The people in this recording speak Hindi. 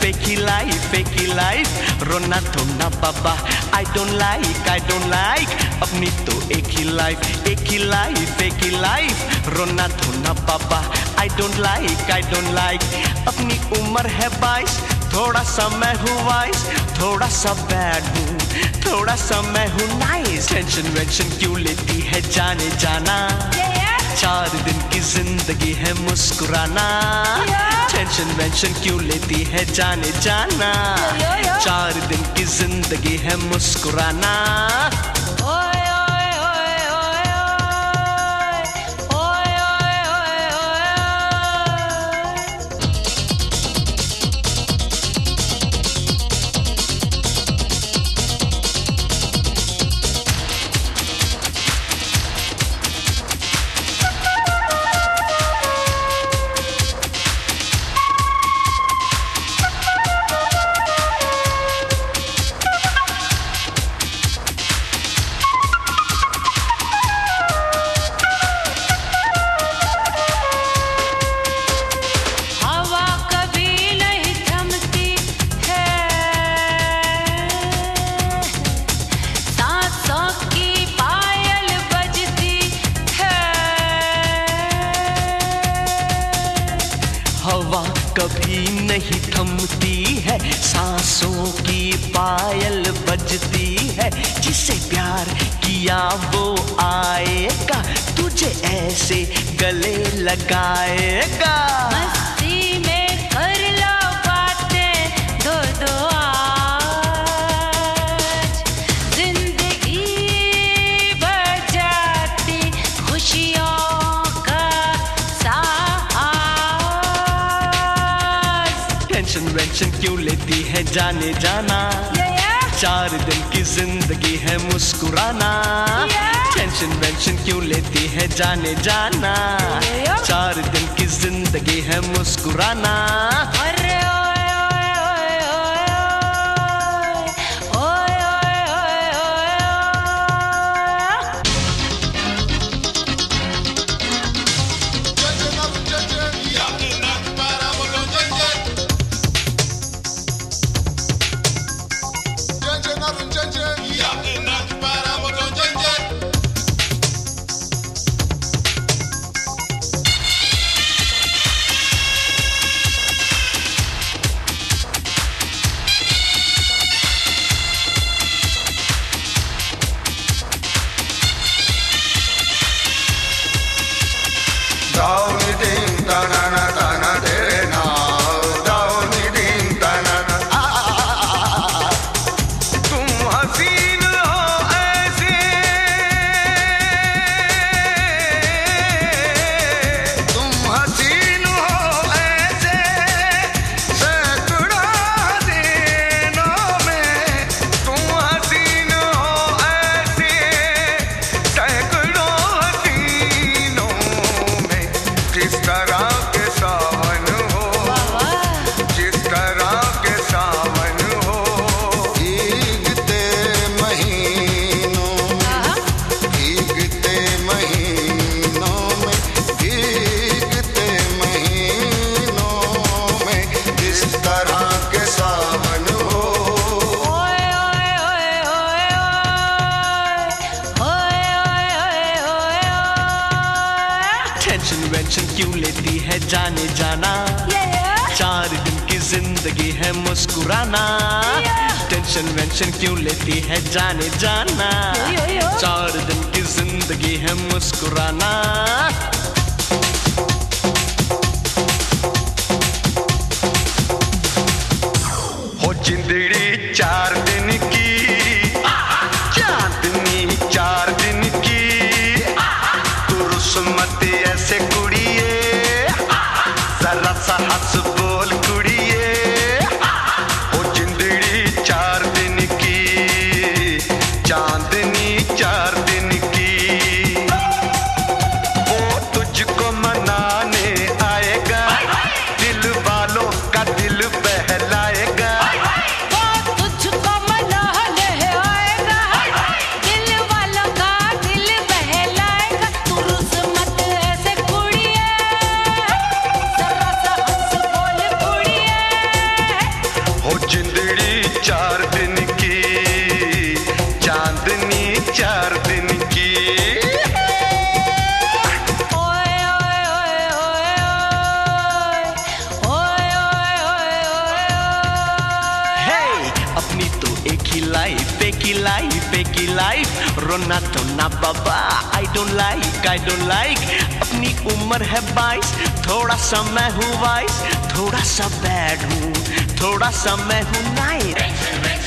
एक ही लाइफ रोना धोना बाबा I don't like अपनी तो एक ही लाइफ रोना धोना बाबा I don't like अपनी उम्र है 22 थोड़ा सा मैं हूँ वाइस थोड़ा सा बैड हूँ थोड़ा सा मैं हूँ नाइस टेंशन वेंशन क्यों लेती है जाने जाना 4 दिन की जिंदगी है मुस्कुराना टेंशन वेंशन क्यों लेती है जाने जाना 4 दिन की जिंदगी है मुस्कुराना हवा कभी नहीं थमती है सांसों की पायल बजती है जिसे प्यार किया वो आएगा तुझे ऐसे गले लगाएगा मस्ती में कर लो बातें दो आज जिंदगी बजाती खुशियों टेंशन वेंशन क्यों लेती है जाने जाना 4 दिन की जिंदगी है मुस्कुराना टेंशन वेंशन क्यों लेती है जाने जाना 4 दिन की जिंदगी है मुस्कुराना टेंशन वेंशन क्यों लेती है जाने जाना 4 दिन की जिंदगी है मुस्कुराना टेंशन वेंशन क्यों लेती है जाने जाना 4 दिन की जिंदगी है मुस्कुराना हो जिंदड़ी 4 दिन की चांदनी 4 दिन की मत ऐसे कुड़िए जरा सा हंस बोल कुड़िए ओ जिंदड़ी 4 दिन की चांदनी 4 दिन की वो तुझको मनाने आएगा दिल वालों का दिल बहलाएगा तुझको मनाने आएगा दिल वालों का दिल बहलाएगा तू रुस मत ऐसे कुड़िए जरा सा हंस बोल 4 दिन की। ओए ओए ओए ओए ओए ओए ओए ओए। हे अपनी तो एक ही लाइफ, एक ही लाइफ, एक ही लाइफ। रोना तो ना बाबा, आई डोंट लाइक। अपनी उम्र है 22, थोड़ा सा मैं हूँ वाइस, थोड़ा सा बैड हूँ, थोड़ा सा मैं हूँ नाइस।